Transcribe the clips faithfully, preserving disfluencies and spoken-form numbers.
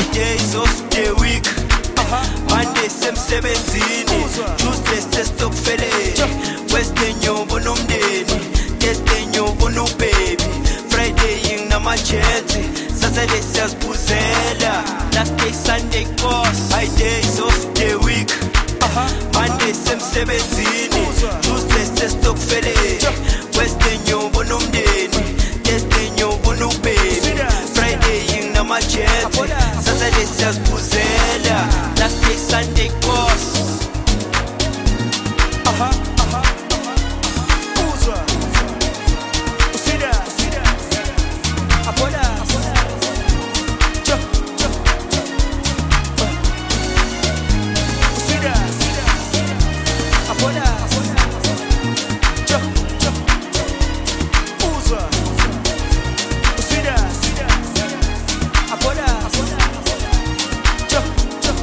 days of the week. Monday semsebenzini, Tuesday sestokfeleni, Wednesday nyobo nomndeni, Thursday nyobo no baby, Friday nginamajeti, Saturday siyazibuzela, last day Sunday course. My days of the week. Monday semsebenzini, Tuesday sestokfeleni, Wednesday nyobo nomndeni, Thursday nyobo no baby, Friday nginamajeti, Saturday siyazibuzela, last day Sunday course. Aha, aha, Uzwa. Usida, usida. Apoda. Cho, cho. Usida, usida. Apoda. Cho, cho. Uzwa. Usida, usida. Apoda. Cho, cho.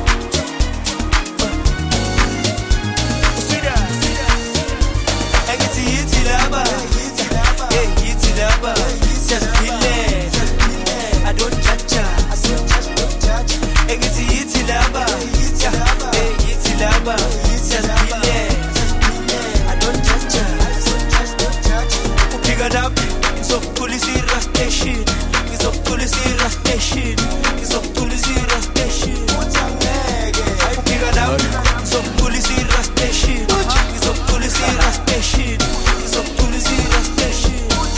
Usida, usida. Engithi yithi laba, hey yithi laba, siyazibile, I don't judge, I don't judge, don't judge. Engithi yithi laba, hey yithi laba, siyazibile, I don't judge, I don't judge, don't judge. Upiga dapi, ngizokutulisa i-rustation, ngizokutulisa i-rustation, ngizokutulisa i-rustation. Upiga dapi, ngizokutulisa i-rustation, ngizokutulisa i-rustation, ngizokutulisa i-rustation.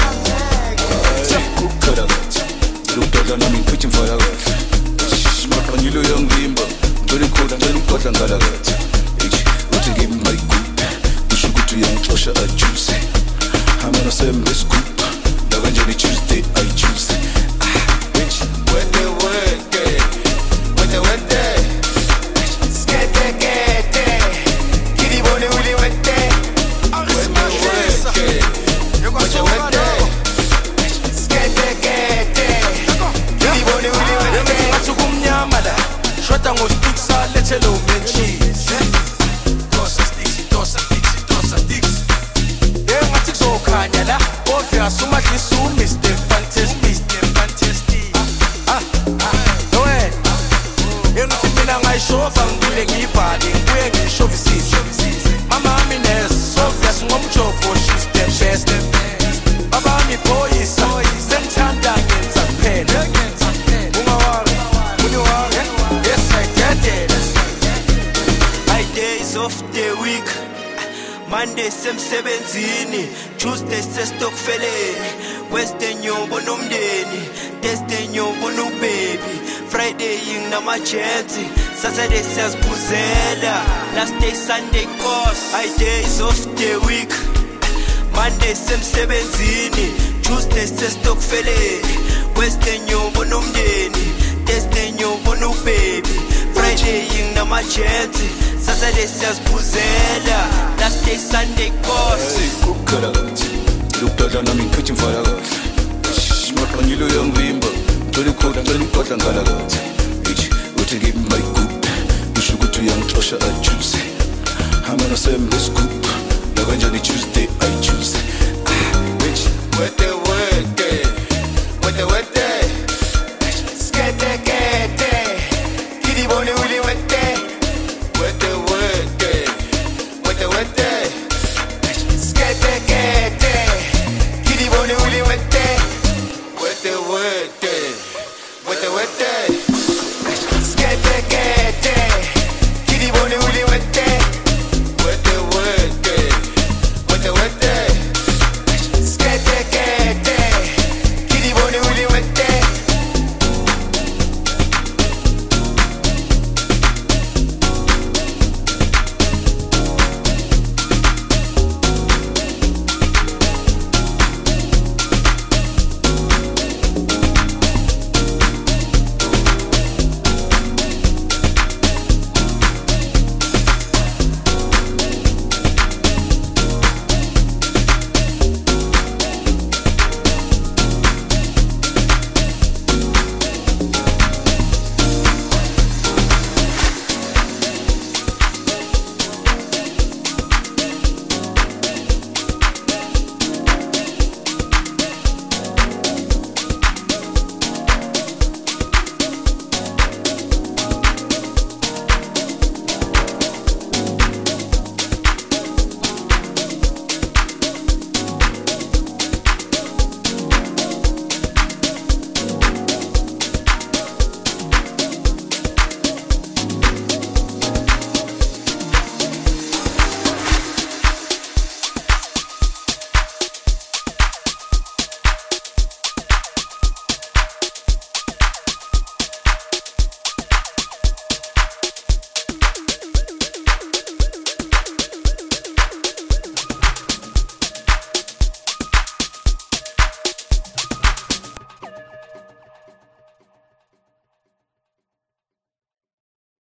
Kukhara kathi lokudla nami ngiphethe mfaka kahle maqanyilo yangivimba ngicela ikhona ngicela ukudla ngala kathi uthi give me my good usho ukuthi uyangixosha ajuice hamana sem let's go la kanjani Tuesday I choose wende wende wende wende skete kete kiribone uli wende wende wende wende Shota ngostiksa lethelo menchise Dosa stiksi, dosa stiksi, dosa stiksi Engathi kuzokhanya la Obvious umadlisa uMister Fantastic Mister Fantastic Ah, ah, no way Engithi mina ngayishova ngibule ngivale ngibuye ngishovisise Mama ami nurse, obvious ngomjovo she's the best Baba ami boyisa, sengithanda ngenza kuphela Ungawari, uniwari My days of the week. Monday semsebenzini, Tuesday sestokfeleni, Wednesday nyobo nomndeni, Thursday nyobo no baby, Friday nginamajeti, Saturday siyazibuzela, last day Sunday course. My days of the week. Monday semsebenzini, Tuesday sestokfeleni, Wednesday nyobo nomndeni, Thursday nyobo no baby, Friday nginamajeti, Saturday siyazibuzela, last day Sunday course. Kukhara kathi lokudla nami ngiphethe mfaka kahle maqanyilo yangivimba ngicela ikhona ngicela ukudla ngala kathi uthi give me my good usho ukuthi uyangixosha ajuice hamana sem let's go la kanjani Tuesday I choose